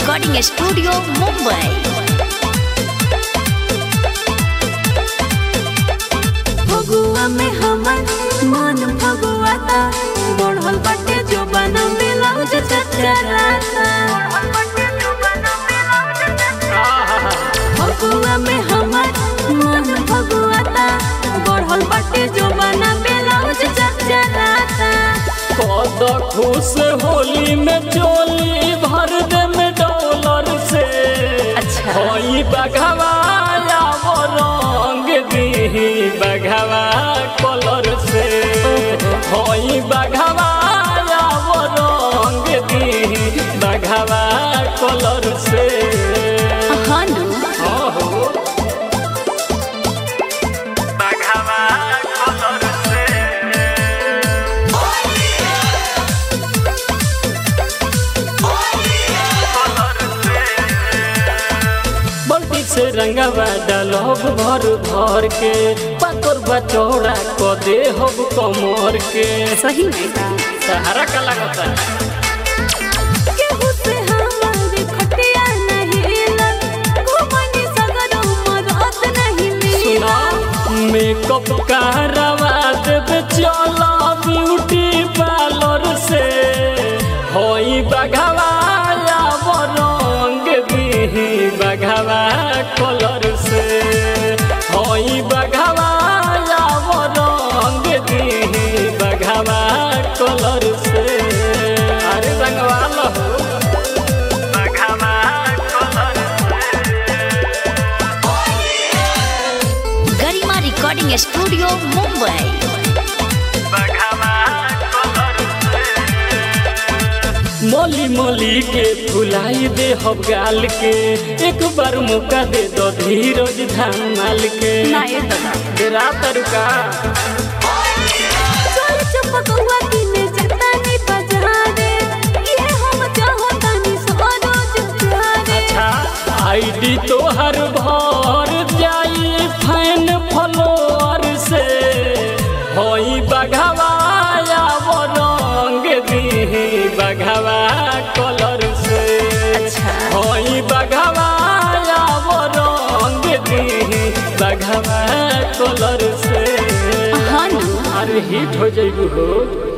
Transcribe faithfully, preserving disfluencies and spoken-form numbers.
Recording studio Mumbai. Phagua में हमर मन फगुआता बढ़ल बाटे जो बना ब्लाउज चचराता। फगुआ में हमर मन फगुआता बढ़ल बाटे जो बना ब्लाउज चचराता। कद खुश होली में चोली भर दे में डॉलर से। अच्छा होई बघवा वो रंग दी बघवा कलर से। होई बघवा वो रंग दी बघवा कलर से। हाँ न से रंगवा डालब भर भर के पतोर बचौड़ा को दे हब कमर के। सही में सहारा का लगता केहू से हमारी खटिया नहीं लग घुमनी सगरो मदद नहीं मिली। सुना मेकअप करवा देबे चला ब्यूटी पार्लर से। होई बघवा वो रंग दी बघवा कलर से। होई बघवा वो रंग दी बघवा कलर से। अरे रंगवा लो बघवा कलर से। Garima recording studio Mumbai. मोली मोली के फुलाई दे हब गाल के। एक बार मौका दे दो धीरज धमाल के। ना ये दादा तेरा तरुका चल चपकवा किने जतानी बजारे ये हम चाहतानी सरोज प्यारे। अच्छा आईडी तो हर भर जाई फैन फॉलोअर से। होई बघवा वो रंग दी बघवा कलर से। अच्छा होई बघवा वो रंग दी बघवा कलर से। हाँ न अरे हिट हो जाइबू हो।